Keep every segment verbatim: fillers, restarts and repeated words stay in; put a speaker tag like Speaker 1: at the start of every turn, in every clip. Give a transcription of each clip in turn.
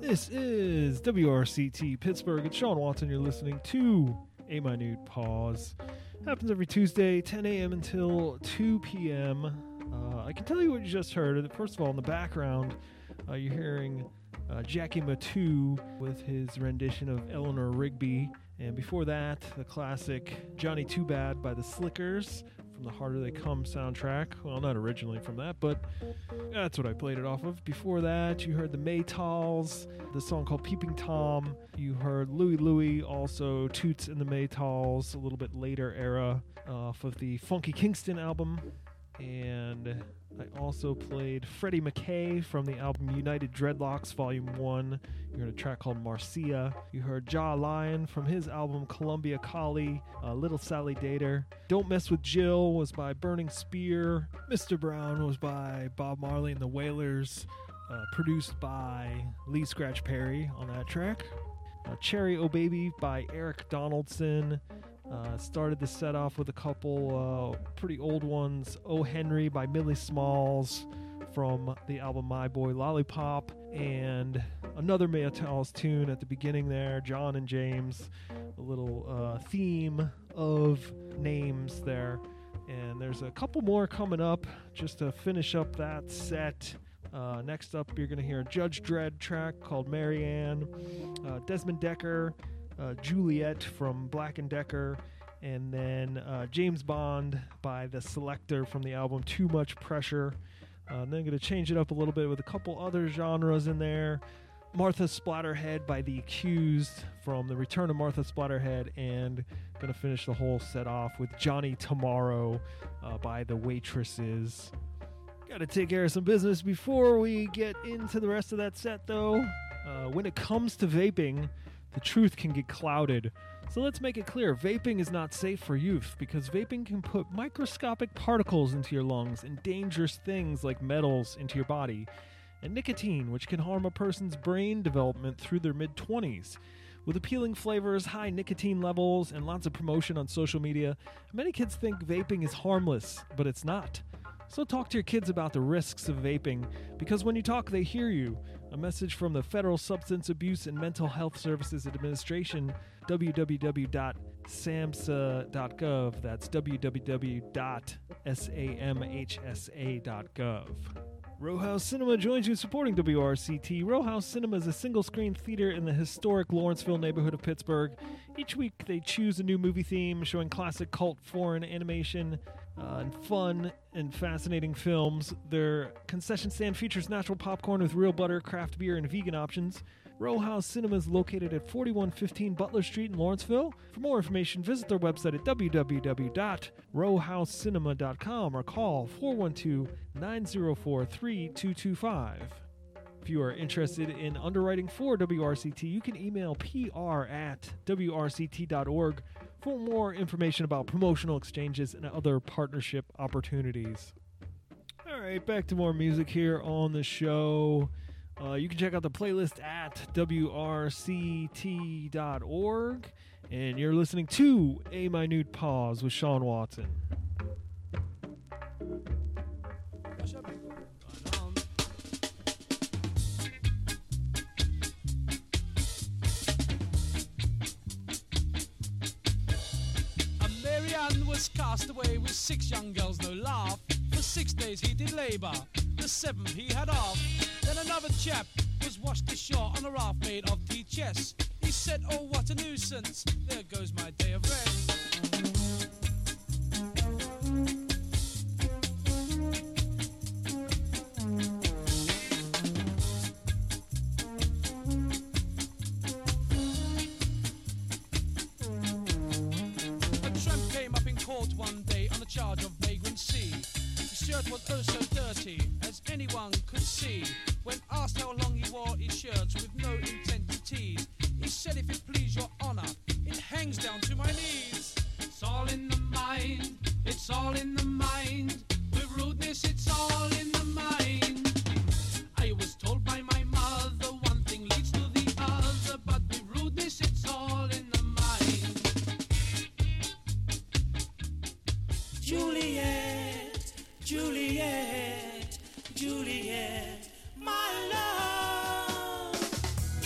Speaker 1: This is W R C T Pittsburgh. It's Sean Watson. You're listening to A Minute Pause. Happens every Tuesday, ten a.m. until two p.m. Uh, I can tell you what you just heard. First of all, in the background, uh, you're hearing uh, Jackie Matu with his rendition of Eleanor Rigby. And before that, the classic Johnny Too Bad by the Slickers from the Harder They Come soundtrack. Well, not originally from that, but that's what I played it off of. Before that, you heard the Maytals, the song called Peeping Tom. You heard Louie Louie, also Toots and the Maytals, a little bit later era, off of the Funky Kingston album. And I also played Freddie McKay from the album United Dreadlocks Volume one. You heard a track called Marcia. You heard Ja Lion from his album Columbia Collie, uh, Little Sally Dater. Don't Mess With Jill was by Burning Spear. Mister Brown was by Bob Marley and the Wailers, uh, produced by Lee Scratch Perry on that track. Uh, Cherry Oh Baby by Eric Donaldson. Uh, started the set off with a couple uh, pretty old ones. Oh Henry by Millie Smalls from the album My Boy Lollipop. And another Maytals tune at the beginning there, John and James. A little uh, theme of names there. And there's a couple more coming up just to finish up that set. Uh, next up, you're going to hear a Judge Dredd track called Marianne. Uh, Desmond Decker. Uh, Juliet from Black and Decker, and then uh, James Bond by The Selector from the album Too Much Pressure. Uh, and then I'm going to change it up a little bit with a couple other genres in there. Martha Splatterhead by The Accused from The Return of Martha Splatterhead, and going to finish the whole set off with Johnny Tomorrow uh, by The Waitresses. Got to take care of some business before we get into the rest of that set, though. Uh, when it comes to vaping, the truth can get clouded. So let's make it clear, vaping is not safe for youth because vaping can put microscopic particles into your lungs and dangerous things like metals into your body, and nicotine, which can harm a person's brain development through their mid-twenties. With appealing flavors, high nicotine levels, and lots of promotion on social media, many kids think vaping is harmless, but it's not. So talk to your kids about the risks of vaping, because when you talk, they hear you. A message from the Federal Substance Abuse and Mental Health Services Administration, w w w dot samhsa dot gov. That's w w w dot samhsa dot gov. Row House Cinema joins you in supporting W R C T. Row House Cinema is a single-screen theater in the historic Lawrenceville neighborhood of Pittsburgh. Each week, they choose a new movie theme, showing classic cult foreign animation uh, and fun and fascinating films. Their concession stand features natural popcorn with real butter, craft beer, and vegan options. Row House Cinema is located at forty-one fifteen Butler Street in Lawrenceville. For more information, visit their website at w w w dot row house cinema dot com or call four one two, nine zero four, three two two five. If you are interested in underwriting for W R C T, you can email p r at w r c t dot org for more information about promotional exchanges and other partnership opportunities. All right, back to more music here on the show. Uh, you can check out the playlist at w r c t dot org. And you're listening to A Minute Pause with Sean Watson.
Speaker 2: Was cast away with six young girls, no laugh. For six days he did labour, the seventh he had off. Then another chap was washed ashore on a raft made of tea chest. He said, oh what a nuisance, there goes my day of rest. One day on a charge of vagrancy. His shirt was oh so dirty, as anyone could see. When asked how long he wore his shirts with no intent to tease, he said, if it please your honour, it hangs down to my knees. It's all in the mind, it's all in the mind. With rudeness, it's all in the mind. I was told by my mother, one thing leads to the other, but with rudeness, it's all in the mind. Juliet, Juliet, Juliet, my love.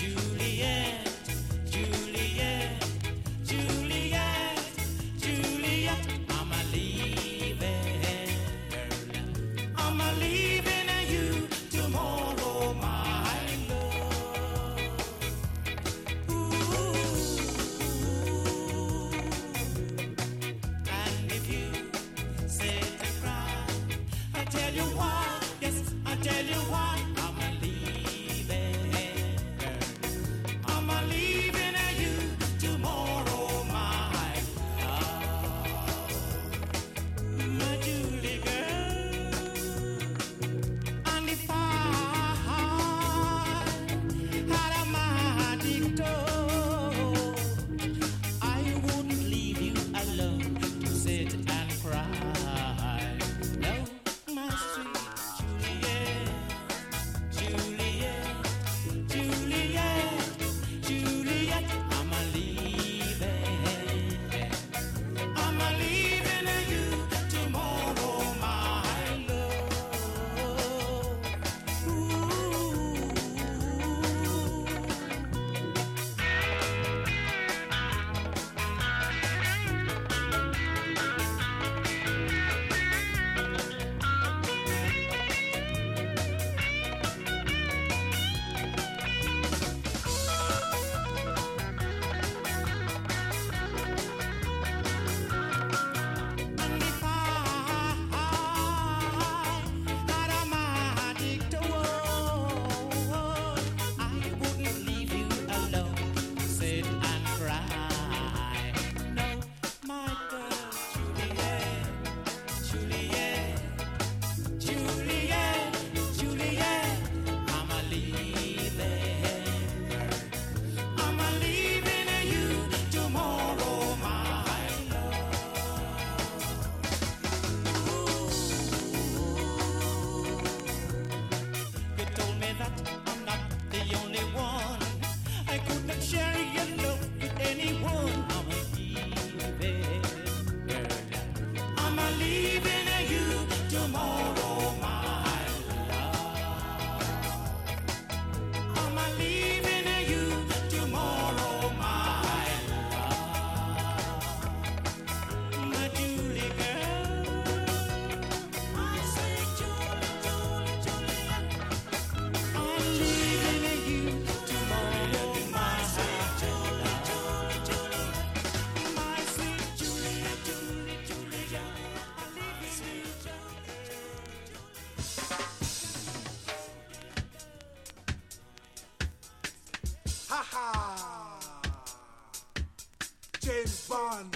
Speaker 3: James Bond,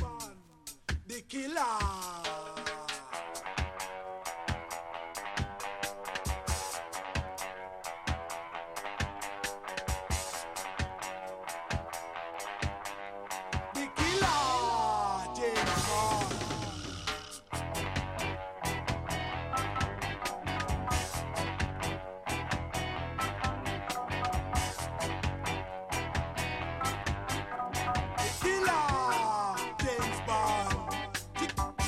Speaker 3: the killer. James Bond.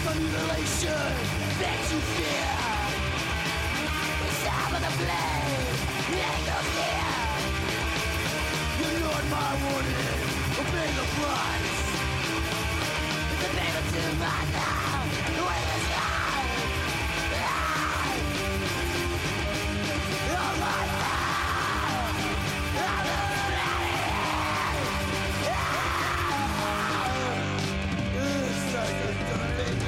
Speaker 4: the mutilation that you fear. The sound of the blade, ain't no fear. You ignored my warning, obey the price. It's a paper to my now, the way is life. All my life, all the it's such a dirty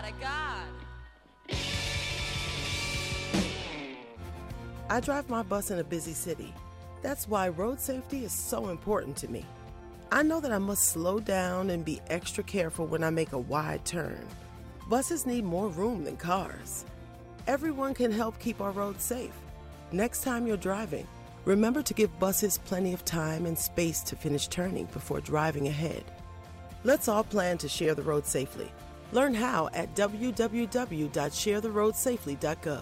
Speaker 5: of God.
Speaker 6: I drive my bus in a busy city. That's why road safety is so important to me. I know that I must slow down and be extra careful when I make a wide turn. Buses need more room than cars. Everyone can help keep our roads safe. Next time you're driving, remember to give buses plenty of time and space to finish turning before driving ahead. Let's all plan to share the road safely. Learn how at w w w dot share the road safely dot gov.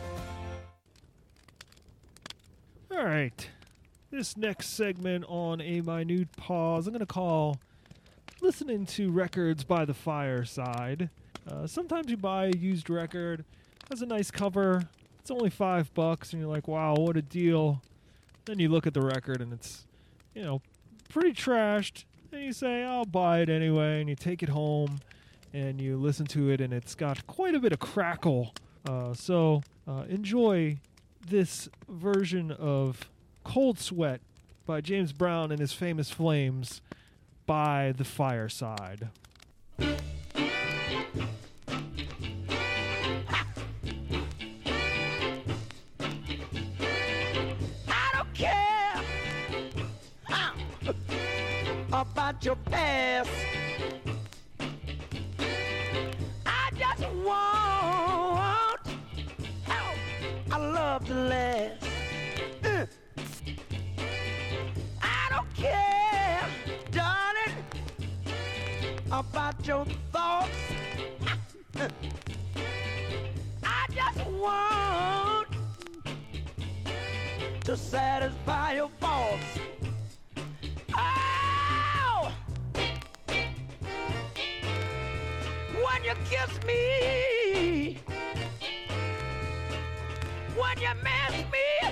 Speaker 1: All right. This next segment on A Minute Pause, I'm going to call Listening to Records by the Fireside. Uh, sometimes you buy a used record, has a nice cover, it's only five bucks, and you're like, wow, what a deal. Then you look at the record, and it's, you know, pretty trashed, and you say, I'll buy it anyway, and you take it home, and you listen to it, and it's got quite a bit of crackle. Uh, so uh, enjoy this version of Cold Sweat by James Brown and his famous Flames by the Fireside.
Speaker 4: I don't care huh, about your past. I just want how I love to last. Uh. I don't care, darling, about your thoughts. I just want to satisfy your faults. Oh! When you kiss me, when you miss me,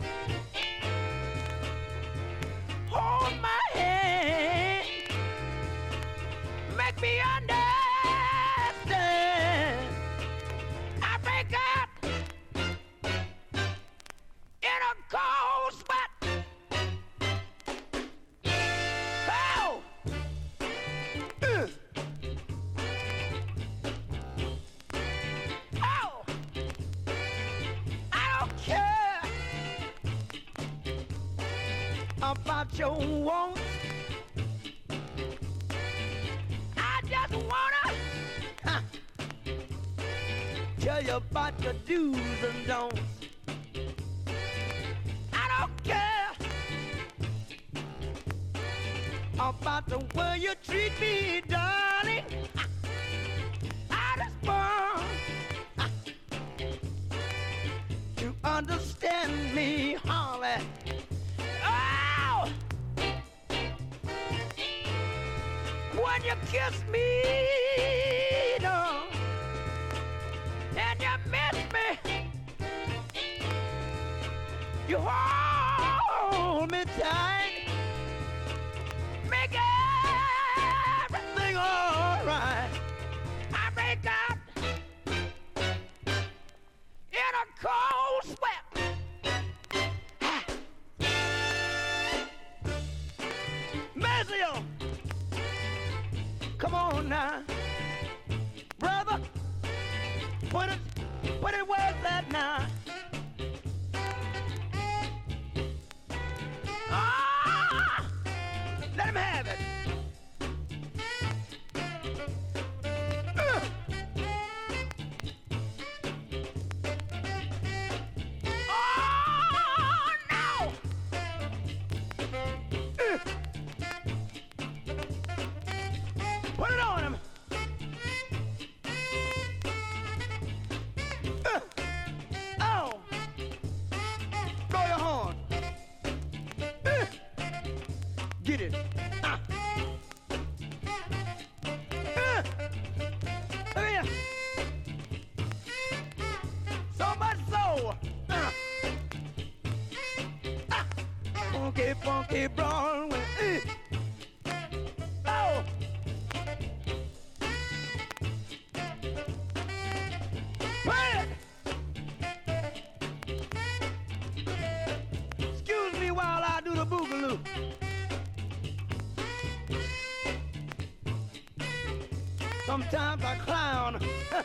Speaker 4: hold my hand, make me understand. I break up in a cold sweat. Oh! Uh. Oh! I don't care about your wants. I just wanna huh, tell you about your do's and don'ts. I don't care about the way you treat me, darling. I just want huh, to understand me, Holly. Oh! When you kiss me, no, and you miss me, you hold me tight, make everything alright. I break up in a cold sweat. Mazio, come on now, brother, put it, put it where's that now? Ah, let him have it. Uh. Oh no! Uh. Put it on him. Uh. Oh. Blow your horn. Uh. Get it. Ah. Uh. Look here. So much so. Uh. Ah. Funky, funky Broadway. Uh. Oh. Excuse me while I do the boogaloo. Sometimes I clown.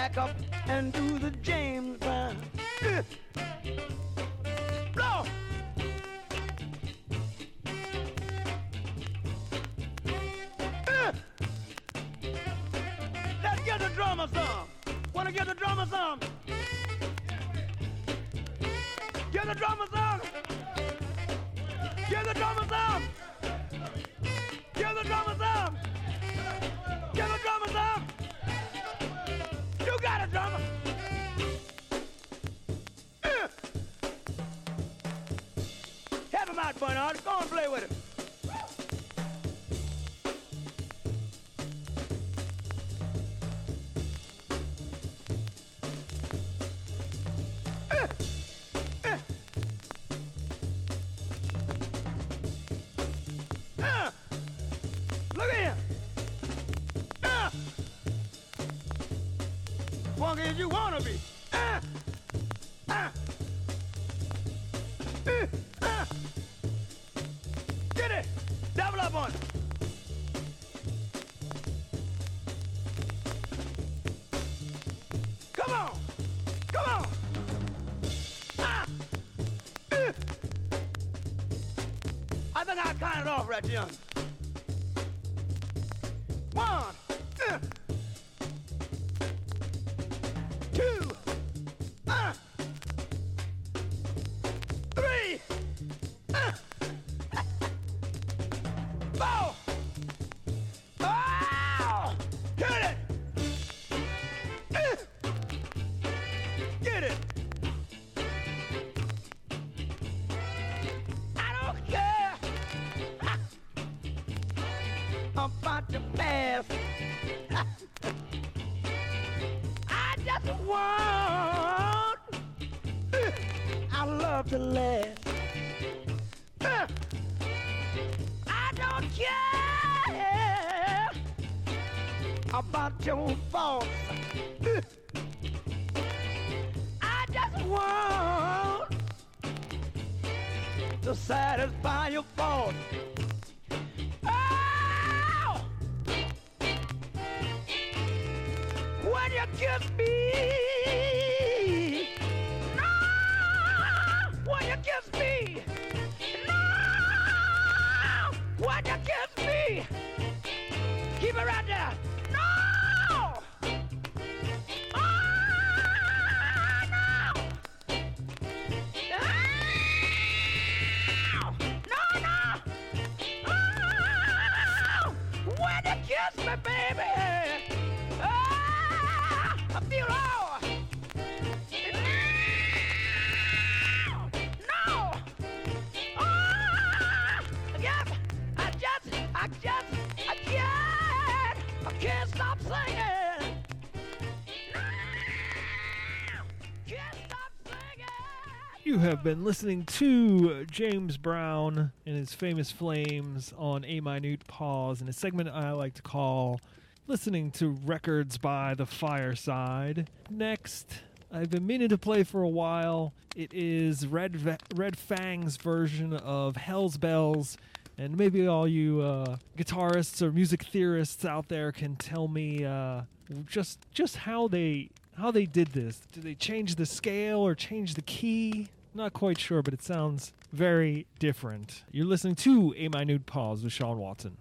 Speaker 5: back up and do the James Brown. Uh. Blow. Uh. Let's get the drummer some. Wanna get the drummer some? Get the drummer some. Get the drummer some. Get the drummer some. Get the drummer some. You got a drummer. Uh. Help him out, Bernard. Go and play with him. Funky as you wanna be. Uh, uh, uh, uh. Get it. Double up on it. Come on. Come on. Uh, uh. I think I counted off right there. One. Uh. Two, uh, three, uh, four. Oh, get it. Uh, get it. I don't care about the past. I want, uh, I love to laugh. Uh, I don't care about your faults. Uh, I just want to satisfy your faults. Oh! When you kiss me, when you kiss me, no! When you kiss me, keep it right there. No! Oh, no! No, no! Oh, when you kiss me, baby, oh, I feel all. I just, I can't, I can't stop singing. Can't stop singing.
Speaker 1: You have been listening to James Brown and his famous Flames on A Minute Pause in a segment I like to call Listening to Records by the Fireside. Next, I've been meaning to play for a while. It is Red, Va- Red Fang's version of Hell's Bells. And maybe all you uh, guitarists or music theorists out there can tell me uh, just just how they how they did this. Did they change the scale or change the key? Not quite sure, but it sounds very different. You're listening to A Minute Pause with Sean Watson.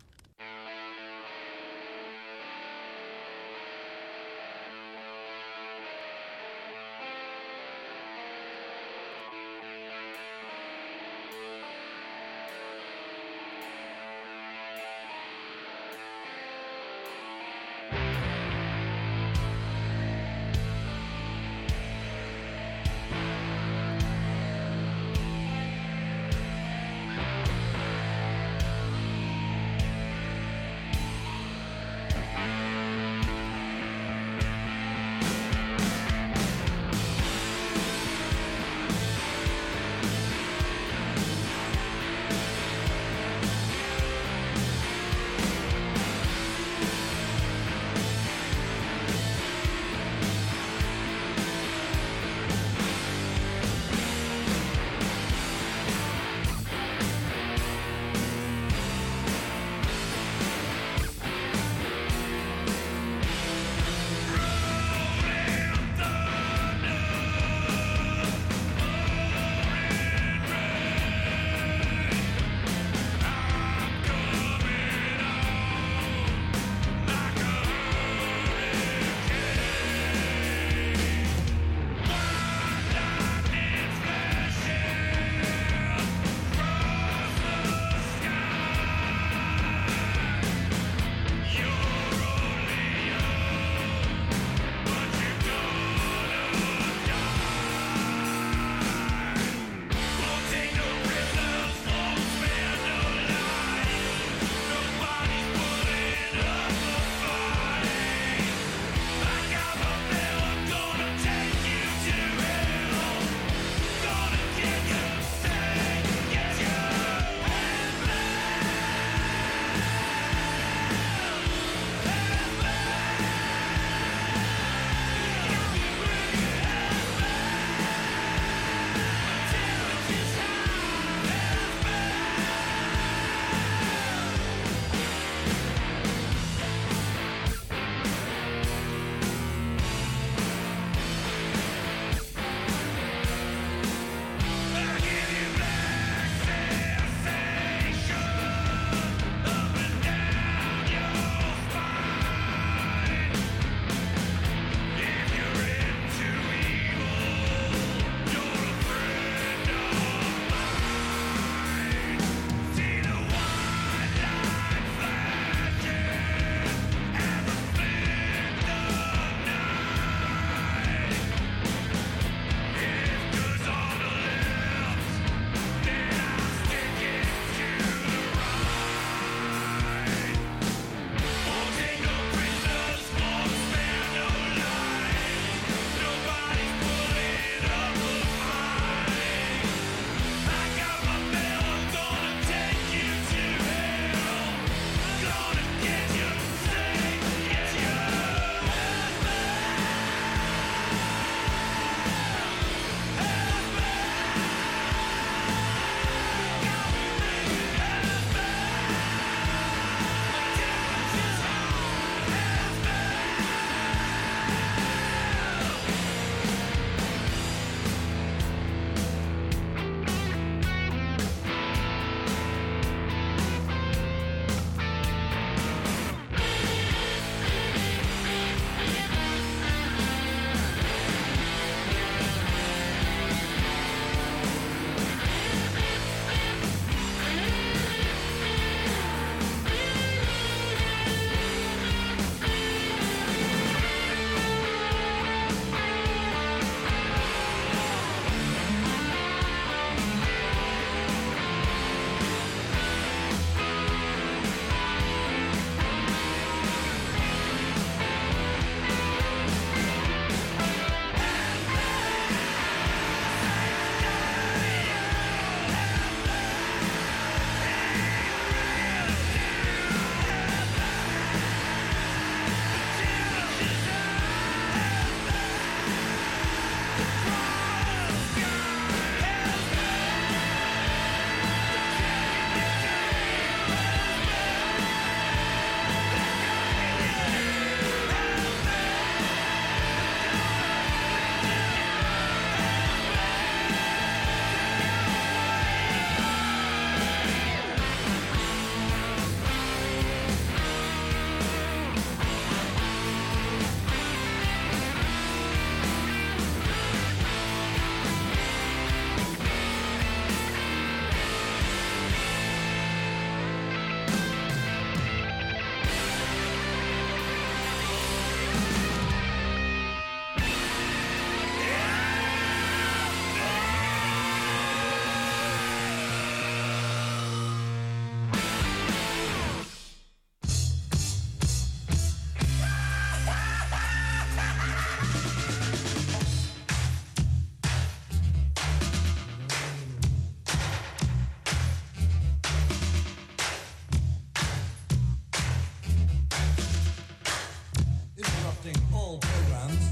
Speaker 7: interrupting all programs.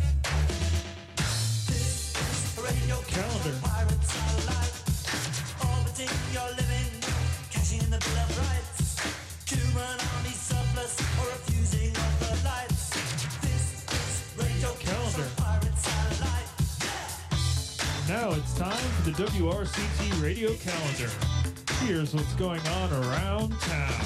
Speaker 7: This is Radio
Speaker 1: Calendar.
Speaker 7: Pirate Satellite, orbiting your living, cashing in the Bill of Rights, Cuban army surplus, or refusing of the lights. This is Radio
Speaker 1: Calendar.
Speaker 7: Pirate Satellite.
Speaker 1: Now it's time for the W R C T Radio Calendar. Here's what's going on around town.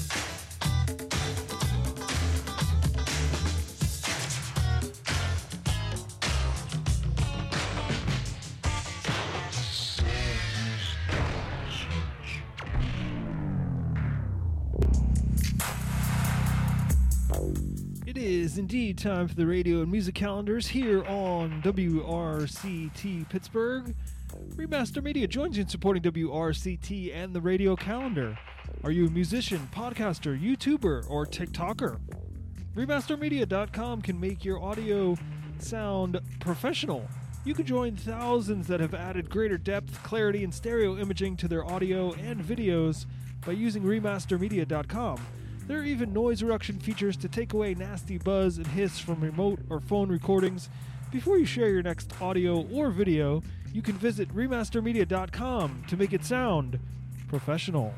Speaker 1: It is indeed time for the radio and music calendars here on W R C T Pittsburgh. Remaster Media joins you in supporting W R C T and the radio calendar. Are you a musician, podcaster, YouTuber, or TikToker? Remaster Media dot com can make your audio sound professional. You can join thousands that have added greater depth, clarity, and stereo imaging to their audio and videos by using Remaster Media dot com. There are even noise reduction features to take away nasty buzz and hiss from remote or phone recordings. Before you share your next audio or video, you can visit Remaster Media dot com to make it sound professional.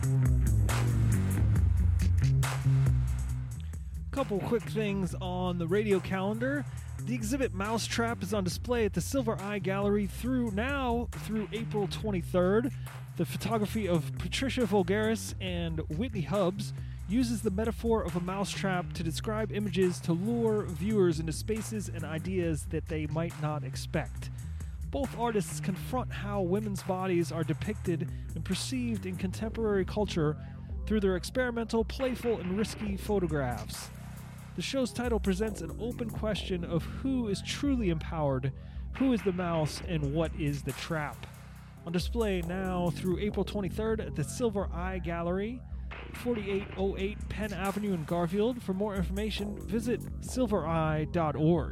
Speaker 1: Couple quick things on the radio calendar. The exhibit Mousetrap is on display at the Silver Eye Gallery through now through April twenty-third. The photography of Patricia Vulgaris and Whitney Hubbs uses the metaphor of a mousetrap to describe images to lure viewers into spaces and ideas that they might not expect. Both artists confront how women's bodies are depicted and perceived in contemporary culture through their experimental, playful, and risky photographs. The show's title presents an open question of who is truly empowered, who is the mouse, and what is the trap. On display now through April twenty-third at the Silver Eye Gallery, forty-eight oh eight Penn Avenue in Garfield. For more information, visit silver eye dot org.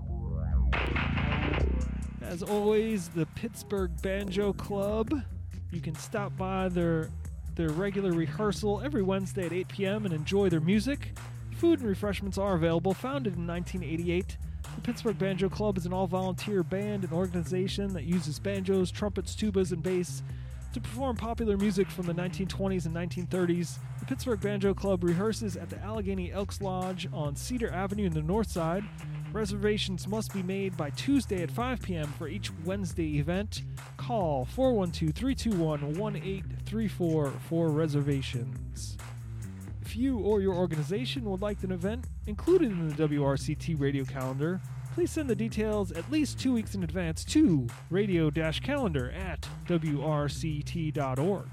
Speaker 1: As always, the Pittsburgh Banjo Club. You can stop by their their regular rehearsal every Wednesday at eight p.m. and enjoy their music. Food and refreshments are available. Founded in nineteen eighty-eight, the Pittsburgh Banjo Club is an all-volunteer band and organization that uses banjos, trumpets, tubas, and bass to perform popular music from the nineteen twenties and nineteen thirties. The Pittsburgh Banjo Club rehearses at the Allegheny Elks Lodge on Cedar Avenue in the north side. Reservations must be made by Tuesday at five p.m. for each Wednesday event. Call four one two, three two one, one eight three four for reservations. If you or your organization would like an event included in the W R C T radio calendar, please send the details at least two weeks in advance to radio-calendar at W R C T dot org.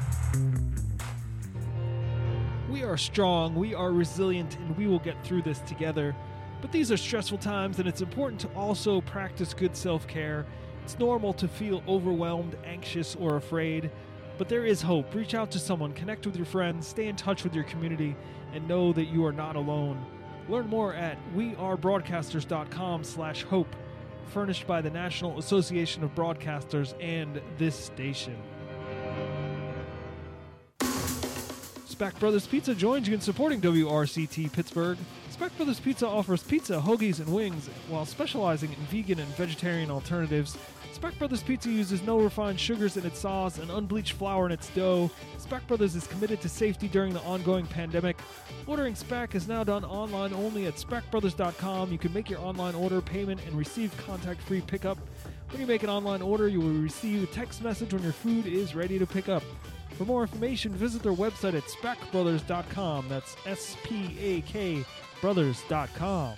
Speaker 1: We are strong, we are resilient, and we will get through this together. But these are stressful times, and it's important to also practice good self-care. It's normal to feel overwhelmed, anxious, or afraid, but there is hope. Reach out to someone, connect with your friends, stay in touch with your community, and know that you are not alone. Learn more at wearebroadcasters.com slash hope, furnished by the National Association of Broadcasters and this station. Spack Brothers Pizza joins you in supporting W R C T Pittsburgh. Spack Brothers Pizza offers pizza, hoagies, and wings while specializing in vegan and vegetarian alternatives. Spack Brothers Pizza uses no refined sugars in its sauce and unbleached flour in its dough. Spack Brothers is committed to safety during the ongoing pandemic. Ordering Spack is now done online only at spack brothers dot com. You can make your online order, payment, and receive contact-free pickup. When you make an online order, you will receive a text message when your food is ready to pick up. For more information, visit their website at spack brothers dot com. That's S P A K brothers dot com.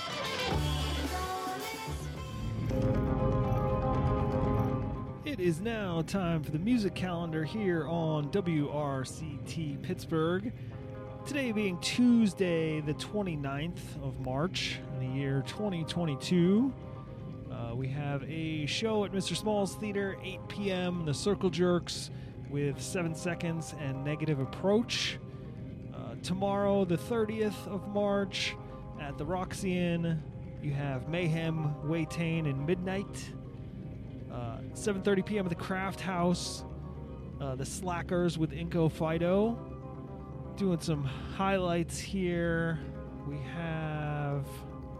Speaker 1: It is now time for the music calendar here on W R C T Pittsburgh. Today being Tuesday, the twenty-ninth of March in the year twenty twenty-two. Uh, we have a show at Mister Small's Theater, eight p.m., The Circle Jerks with Seven Seconds and Negative Approach. Uh, tomorrow, the thirtieth of March, at the Roxy Inn, you have Mayhem, Waytain, and Midnight. Uh, seven thirty p.m. at the Craft House, uh, the Slackers with Inco Fido. Doing some highlights here. We have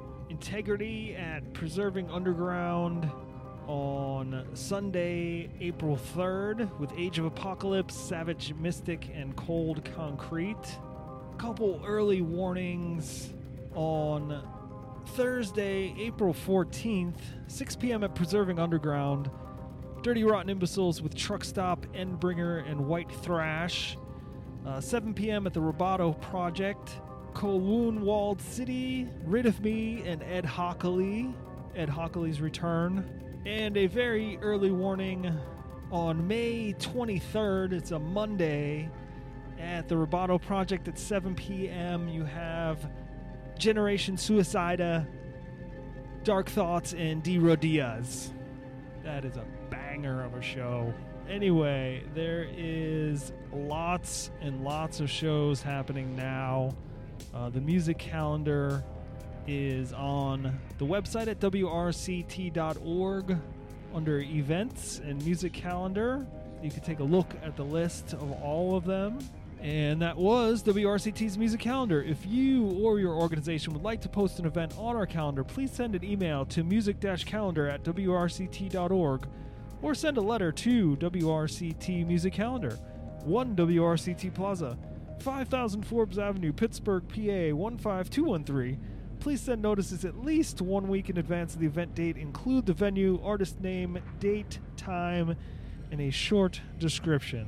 Speaker 1: Integrity at Preserving Underground on Sunday, April third, with Age of Apocalypse, Savage Mystic, and Cold Concrete. A couple early warnings on Thursday, April fourteenth, six p.m. at Preserving Underground. Dirty Rotten Imbeciles with Truck Stop, Endbringer, and White Thrash. Uh, seven p.m. at the Roboto Project. Kowloon Walled City, Rid of Me, and Ed Hockley. Ed Hockley's return. And a very early warning on May twenty-third, it's a Monday, at the Roboto Project at seven p.m. you have Generation Suicida, Dark Thoughts, and D. Rodillas. That is a banger of a show. Anyway, there is lots and lots of shows happening now. Uh, the music calendar is on the website at W R C T dot org under events and music calendar. You can take a look at the list of all of them. And that was W R C T's music calendar. If you or your organization would like to post an event on our calendar, please send an email to music-calendar at W R C T dot org or send a letter to W R C T Music Calendar, one W R C T Plaza, five thousand Forbes Avenue, Pittsburgh, P A one five two one three. Please send notices at least one week in advance of the event date. Include the venue, artist name, date, time, and a short description.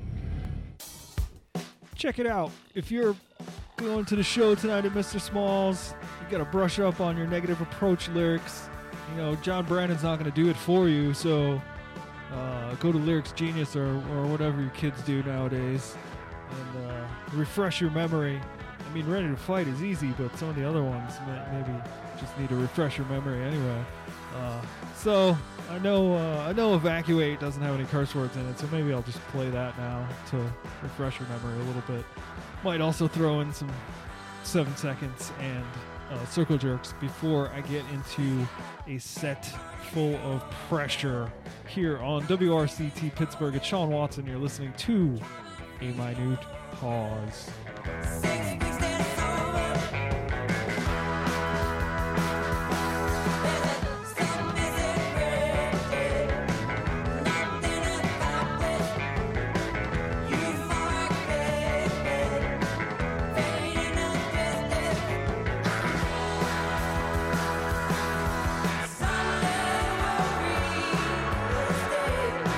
Speaker 1: Check it out. If you're going to the show tonight at Mister Smalls, you got to brush up on your negative approach lyrics. You know, John Brannon's not going to do it for you, so uh, go to Lyrics Genius or, or whatever your kids do nowadays and uh, refresh your memory. I mean, Ready to Fight is easy, but some of the other ones may, maybe just need to refresh your memory anyway. Uh, so I know uh, I know Evacuate doesn't have any curse words in it, so maybe I'll just play that now to refresh your memory a little bit. Might also throw in some seven seconds and uh, circle jerks before I get into a set full of pressure here on W R C T Pittsburgh. It's Sean Watson. You're listening to A Minute Pause.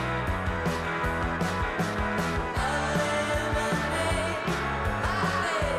Speaker 4: Hey!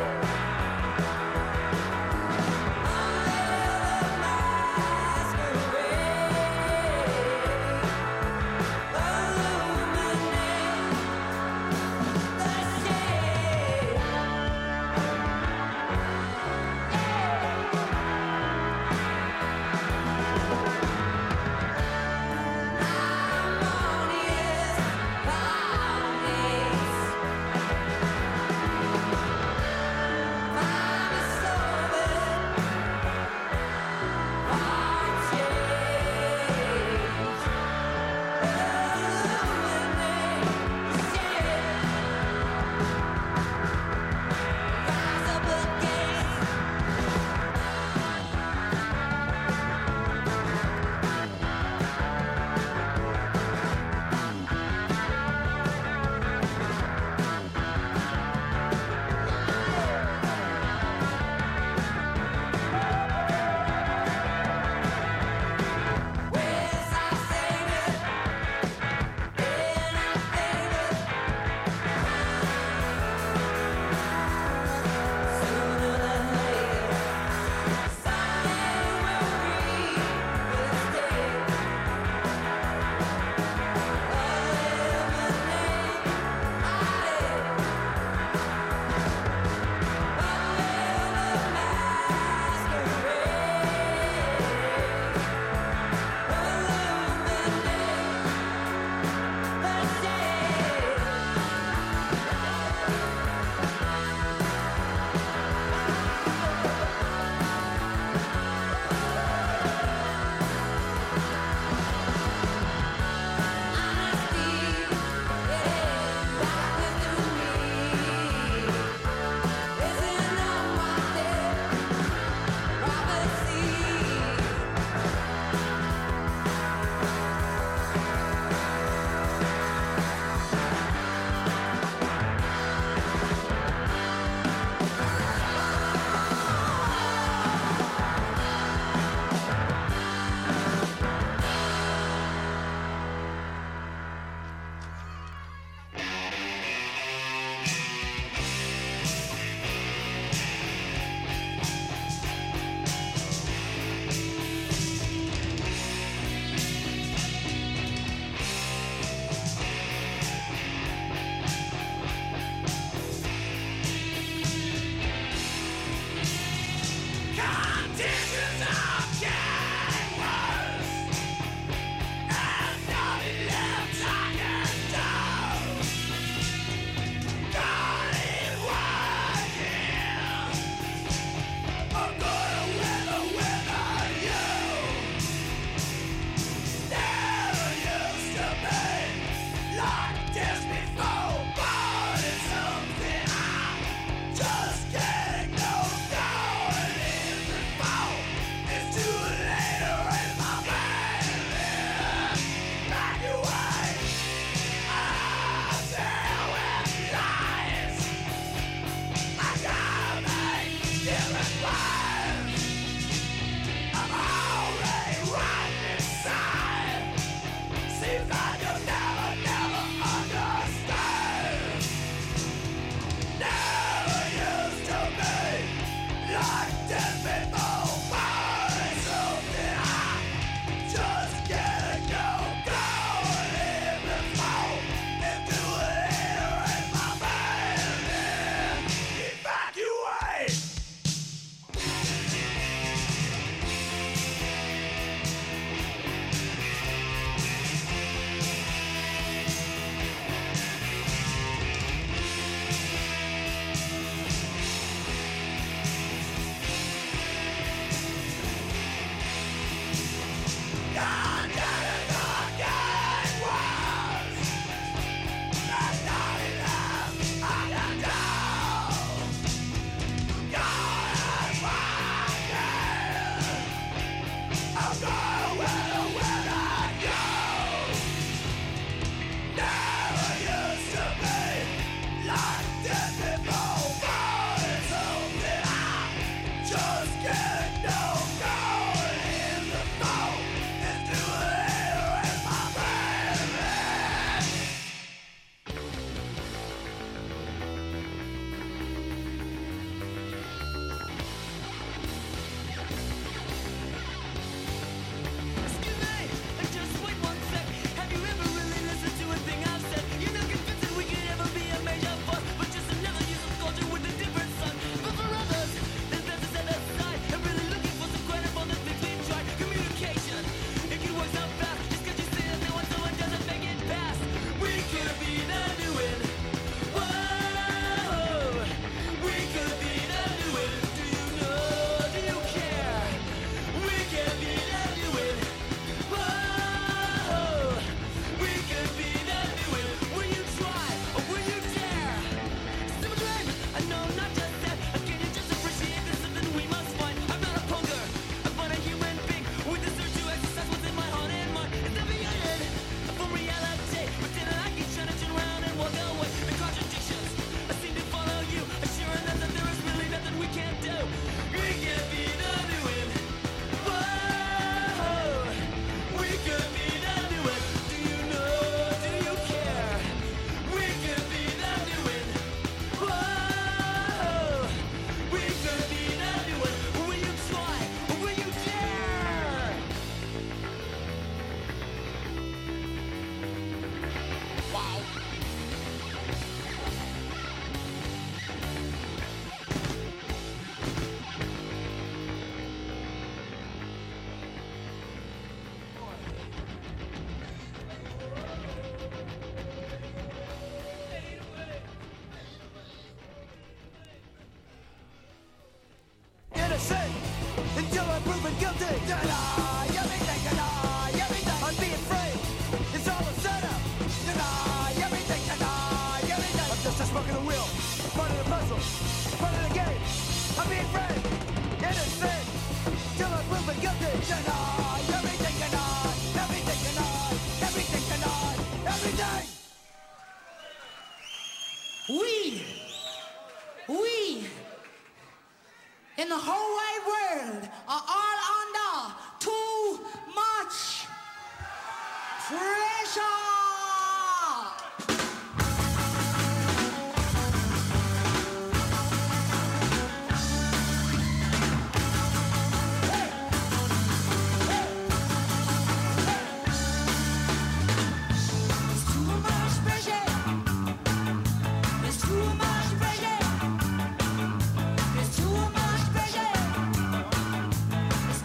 Speaker 7: Innocent until I'm proven guilty. Deny everything, deny everything. I'm being free. It's all a setup. Deny everything, deny everything. I'm just a smoke in the wheel, part of the puzzle, part of the game. I'm being free. Innocent till I'm proven guilty. Deny everything, deny everything, deny everything, deny everything.
Speaker 8: We, we, in the whole wide world are all under too much pressure.
Speaker 7: It's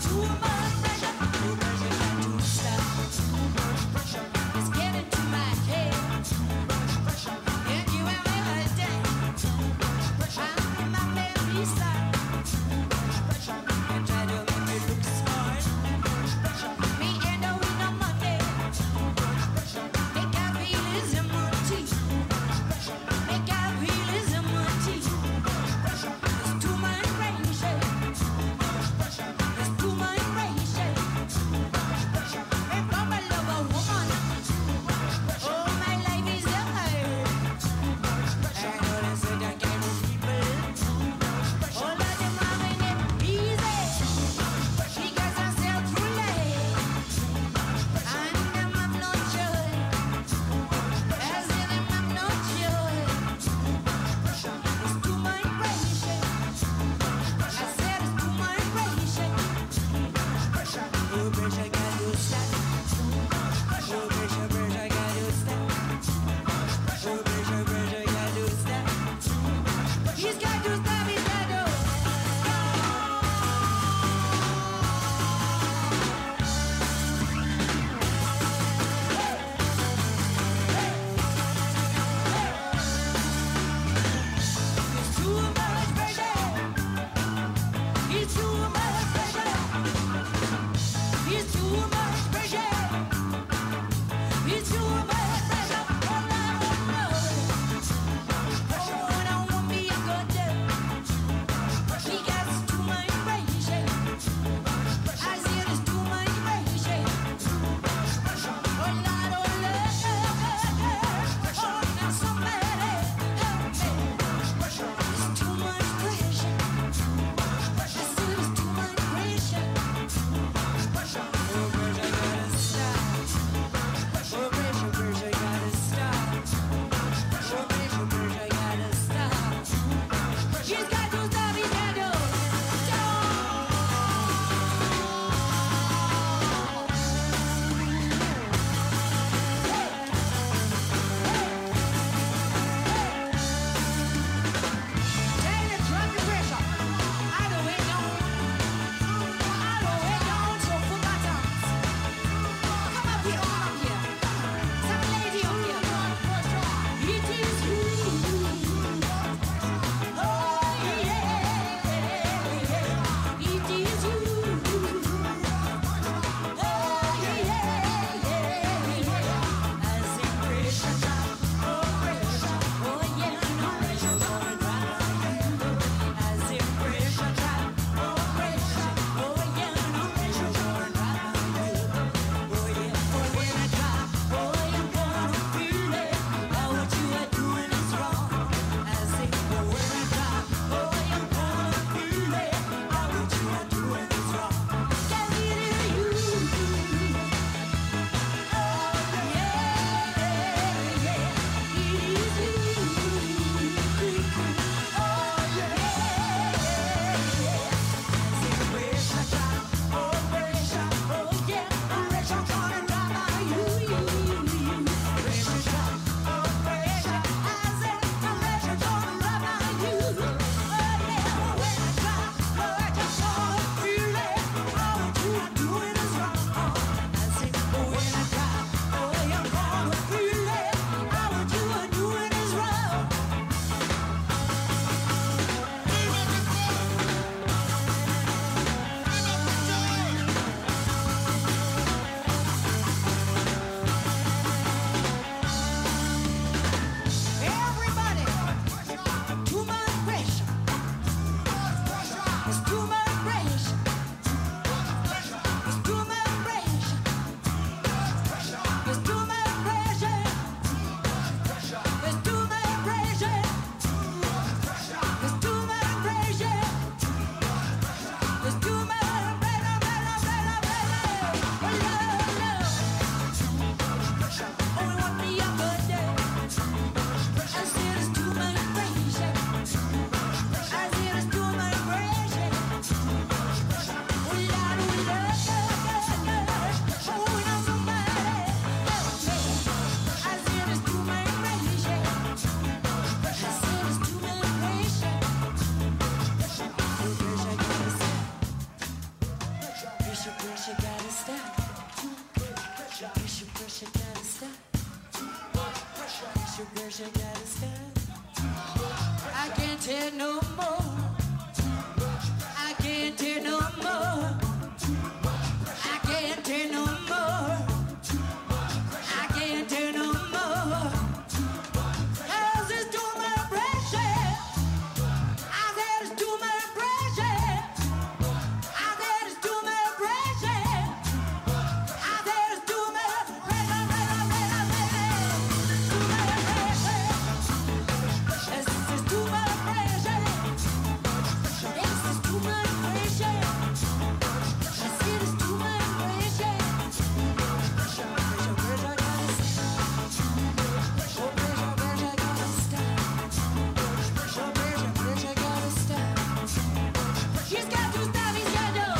Speaker 8: pressure gotta stop. Pressure, pressure gotta stop. Pressure, pressure gotta stop. I can't take no more. I can't take no more. I can't take no more. I can't take no more. Cause it's too much pressure. I said it's too much pressure. I said it's too much pressure. I said it's too much pressure, pressure, pressure, pressure. Too much pressure. Yes, it's too much pressure. Yes, it's too much pressure. I said it's too much pressure. Pressure, pressure, pressure, gotta stop. Oh, pressure, pressure, gotta stop. Oh, pressure, pressure, gotta stop. He's got to stop, he's got to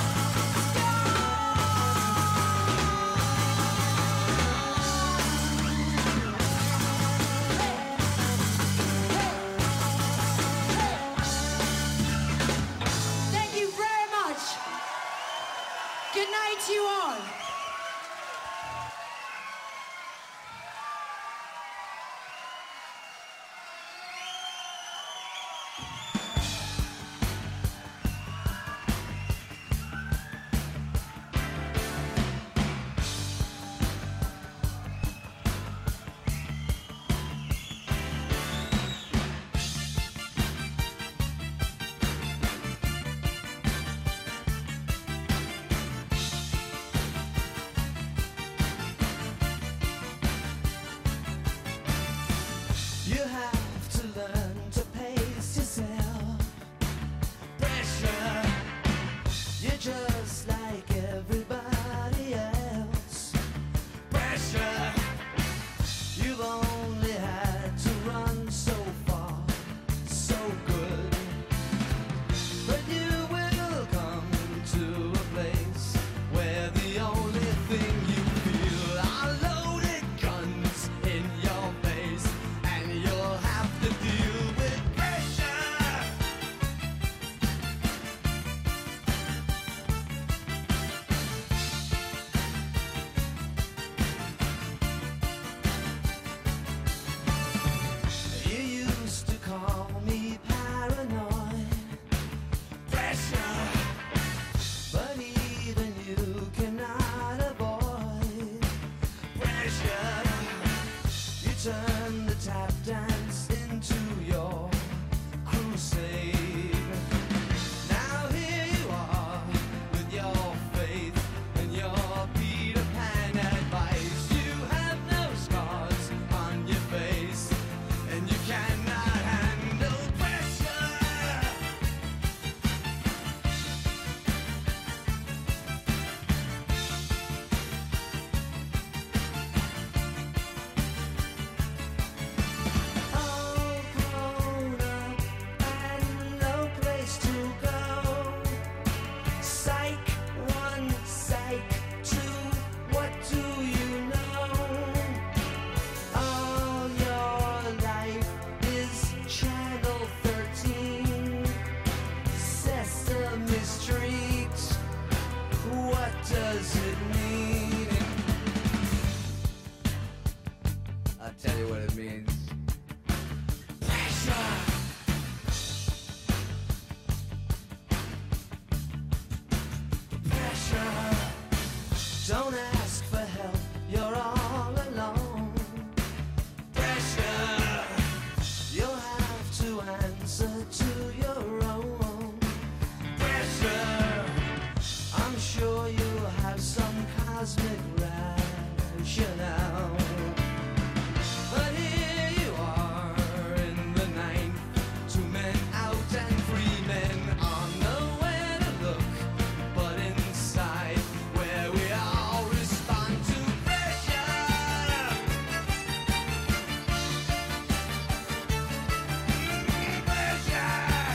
Speaker 8: Thank you very much. Good night to you all.
Speaker 7: You have to learn to pace yourself. Pressure, you're just like everybody else. Pressure, you've only had to run so far, so good. But you will come to a place where the only thing you feel are loaded guns in your face, and you'll have to deal with pressure. You used to call me paranoid. Pressure, but even you cannot avoid pressure. You turn the tap dance into your crusade. Now here you are with your faith and your Peter Pan advice. You have no scars on your face, and you cannot handle pressure. All grown up and no place to go. Psych one, psych two, what do you know? All your life is Channel thirteen. Sesame Street, what does it mean? I'll tell you what it means. Pressure. Pressure. Don't ask for help, you're all alone. Pressure. You'll have to answer to your own. Pressure. I'm sure you have some cosmic rationale. But here you are in the ninth, two men out and three men on nowhere to look, but inside where we all respond to pressure. Pressure.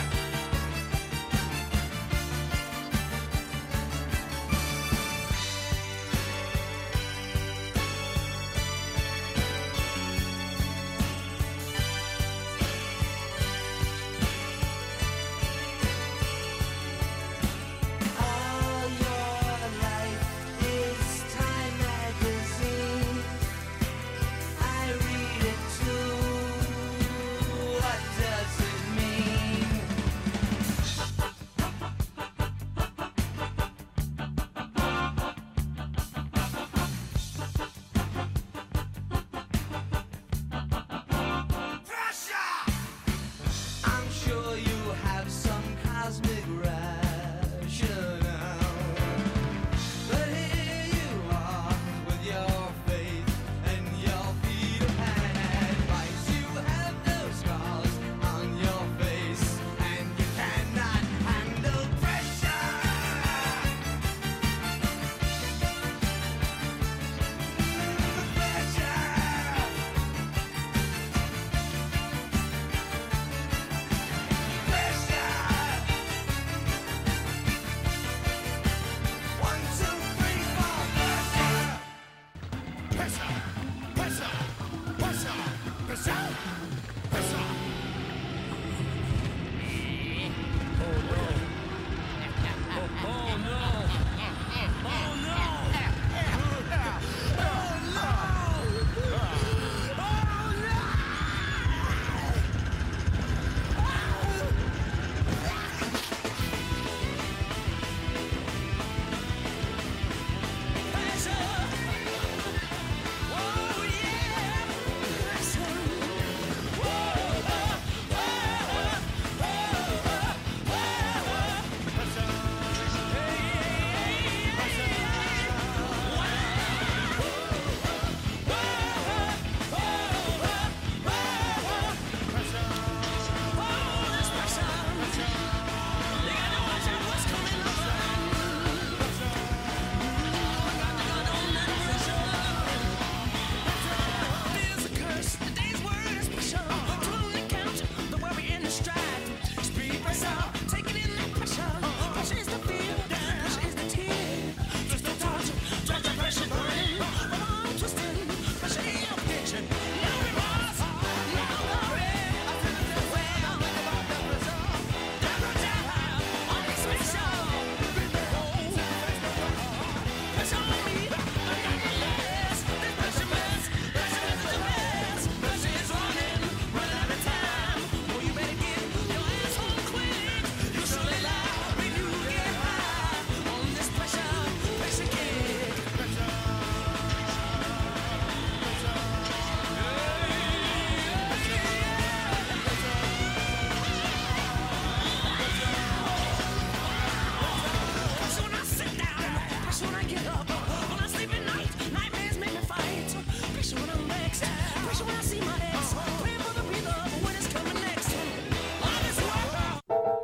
Speaker 4: Nightmares make me fight. Pressure when I'm vexed. Pressure when I see my ex. Praying for the breather of when it's coming next. All this world.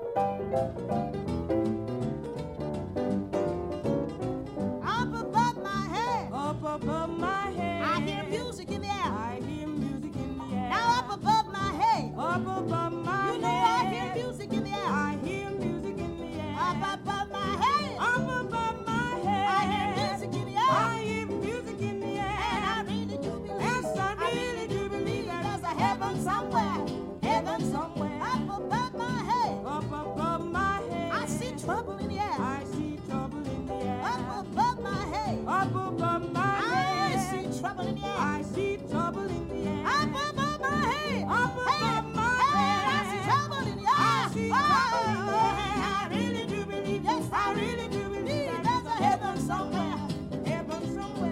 Speaker 8: Up above my head,
Speaker 5: Up above my head.
Speaker 8: I hear music in the air.
Speaker 5: I hear music in the air.
Speaker 8: Now up above my head,
Speaker 5: Up above my
Speaker 8: you know
Speaker 5: head.
Speaker 8: I hear music in the air.
Speaker 5: I hear music in the air.
Speaker 8: Up above my head,
Speaker 5: Up above my head.
Speaker 8: I hear music in the air.
Speaker 5: I hear music in the air.
Speaker 8: And I really do believe,
Speaker 5: Yes, I really do believe
Speaker 8: there's
Speaker 5: that
Speaker 8: a heaven somewhere, heaven somewhere. Up above my head,
Speaker 5: up above my head.
Speaker 8: I see trouble in the air.
Speaker 5: I see trouble in the air.
Speaker 8: Up above my head,
Speaker 5: Up above my
Speaker 8: I
Speaker 5: head.
Speaker 8: see trouble in the air.
Speaker 5: I see trouble in the air.
Speaker 8: Up above my head,
Speaker 5: Up above my
Speaker 8: hey, I
Speaker 5: head.
Speaker 8: see trouble in the air.
Speaker 5: I see trouble in the air.
Speaker 8: I really do believe, yes,
Speaker 5: I really do believe that
Speaker 8: there's a heaven somewhere.
Speaker 5: heaven somewhere.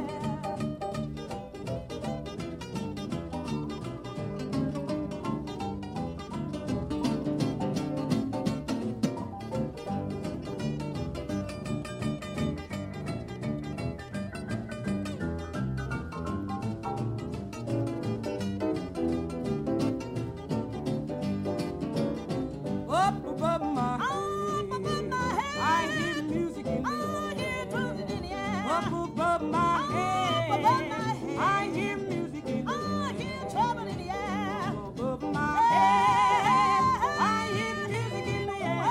Speaker 5: Up above my head.
Speaker 8: Up above my head.
Speaker 5: I hear music in the
Speaker 8: I
Speaker 5: air.
Speaker 8: hear trouble in the air.
Speaker 5: Up above my
Speaker 8: Up
Speaker 5: head.
Speaker 8: above my head.
Speaker 5: I hear music in the
Speaker 8: I
Speaker 5: air.
Speaker 8: hear trouble in the air.
Speaker 5: Above my head. I hear music in the air.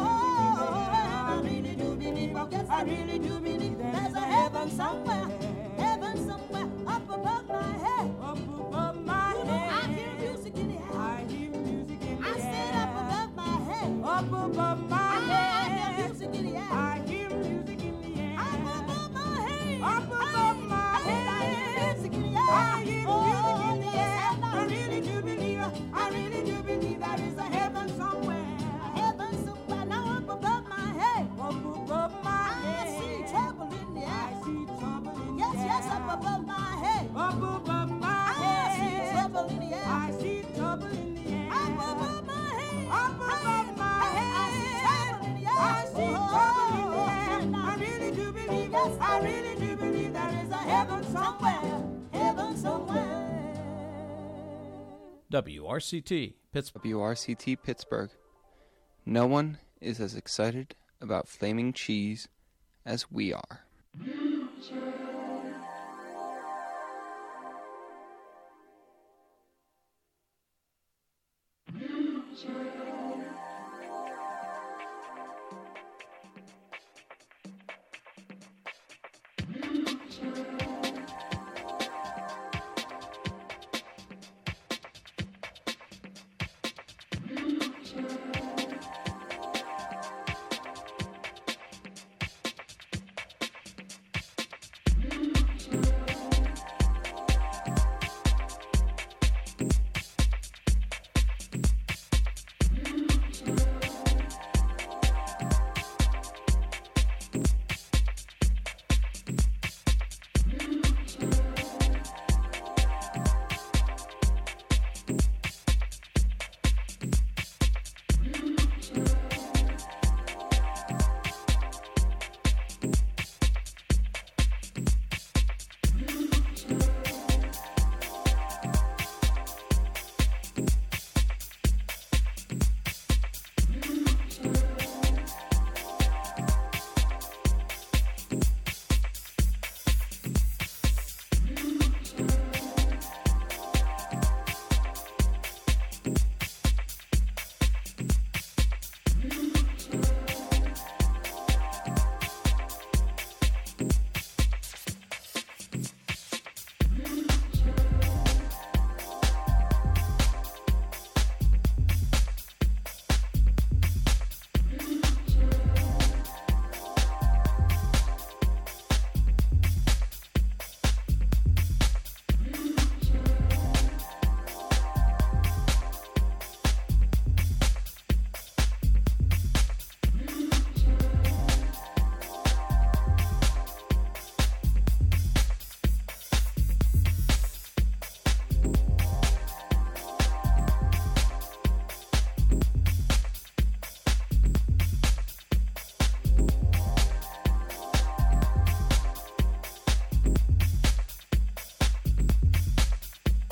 Speaker 8: I really do believe, oh, yes, I really do believe there's a heaven somewhere, heaven somewhere up above my head.
Speaker 5: Up above my
Speaker 8: You know, I
Speaker 5: head.
Speaker 8: hear music in the air.
Speaker 5: I hear music in the
Speaker 8: I
Speaker 5: air.
Speaker 8: said up above my head.
Speaker 5: Up above my
Speaker 8: I
Speaker 5: head.
Speaker 8: hear music in the air.
Speaker 5: I hear music in the air.
Speaker 8: Up above my head.
Speaker 5: Up above my
Speaker 8: Hey, I hear
Speaker 5: head.
Speaker 8: music in the air.
Speaker 5: I hear
Speaker 8: Oh,
Speaker 5: music in the
Speaker 8: yes,
Speaker 5: air.
Speaker 8: and
Speaker 5: I really do believe, I really do believe there is a heaven somewhere.
Speaker 8: heaven somewhere. Now up above my head.
Speaker 5: Up above my
Speaker 8: I
Speaker 5: head.
Speaker 8: see trouble in the
Speaker 5: I
Speaker 8: air.
Speaker 5: see trouble in the
Speaker 8: Yes,
Speaker 5: air.
Speaker 8: yes, up above my head.
Speaker 5: Up above my
Speaker 8: I see
Speaker 5: head.
Speaker 8: trouble in the air.
Speaker 5: I see trouble in the air.
Speaker 8: Up above my head.
Speaker 5: Up above my
Speaker 8: Hey, I see
Speaker 5: head.
Speaker 8: trouble in the air.
Speaker 5: I see trouble in the air.
Speaker 8: Oh,
Speaker 5: I really do believe, yes, I really do believe there is a heaven somewhere.
Speaker 8: Heaven somewhere.
Speaker 9: W R C T, Pittsburgh.
Speaker 10: W R C T Pittsburgh. No one is as excited about flaming cheese as we are.